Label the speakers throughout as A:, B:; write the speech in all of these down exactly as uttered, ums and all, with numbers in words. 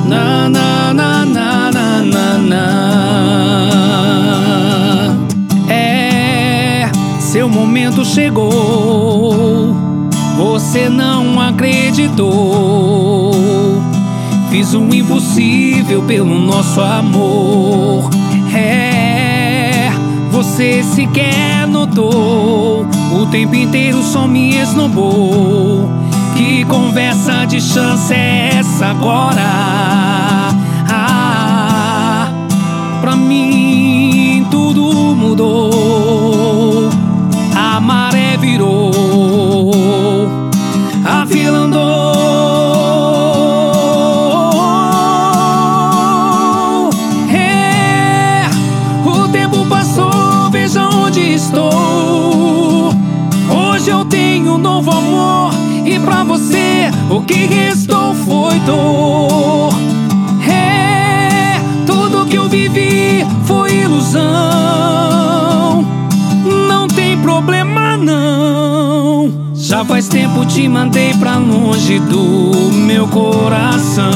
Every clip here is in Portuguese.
A: Na, na, na, na, na, na, na. É, seu momento chegou, você não acreditou. Fiz o impossível pelo nosso amor. É, você sequer notou, o tempo inteiro só me esnobou. Que conversa de chance é essa agora? Ah, pra mim tudo mudou. A maré virou, a fila andou. É, o tempo passou, veja onde estou. Hoje eu tenho um novo amor, e pra você o que restou foi dor. É, tudo que eu vivi foi ilusão. Não tem problema não, já faz tempo te mandei pra longe do meu coração.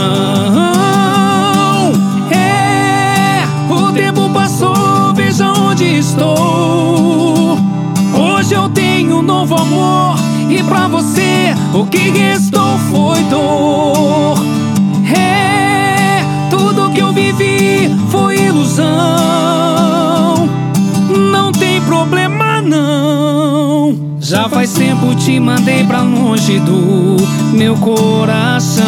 A: É, o tempo passou, veja onde estou. Hoje eu tenho um novo amor, e pra você o que restou foi dor. É, tudo que eu vivi foi ilusão. Não tem problema não, já faz tempo te mandei pra longe do meu coração.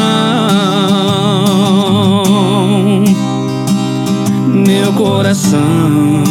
A: Meu coração.